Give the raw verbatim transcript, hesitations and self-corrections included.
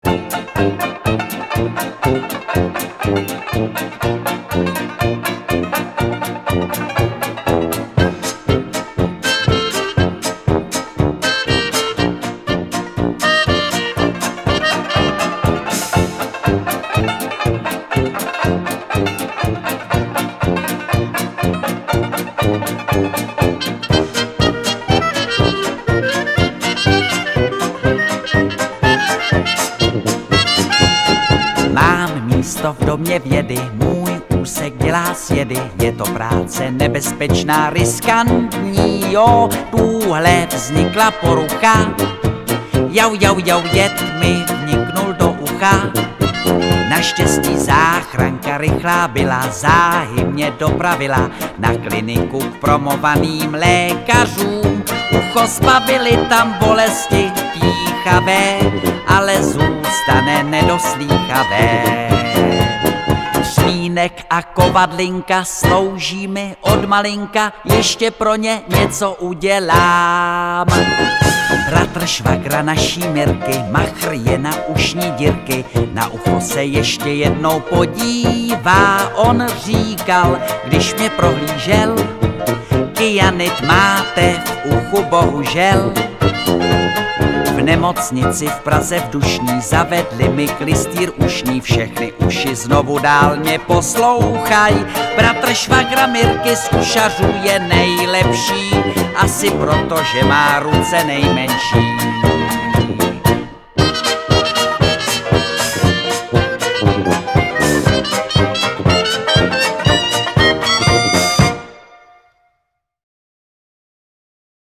V domě vědy, můj úsek dělá sjedy, je to práce nebezpečná, riskantní, jo, tuhle vznikla porucha. Jau, jau, jau, jed mi vniknul do ucha. Naštěstí záchranka rychlá byla, záhy mě dopravila na kliniku k promovaným lékařům. Ucho zbavili tam bolesti píchavé, ale zůstane nedoslýchavé. Šmínek a kovadlinka slouží mi od malinka, ještě pro ně něco udělám. Bratr švagra naší Mirky, machr je na ušní dírky, na ucho se ještě jednou podívá. On říkal, když mě prohlížel, kyanid máte v uchu bohužel. V nemocnici v Praze v Dušní zavedli mi klystýr ušní, všechny uši znovu dál mě poslouchaj. Bratr švagra Mirky z ušařů je nejlepší, asi proto, že má ruce nejmenší.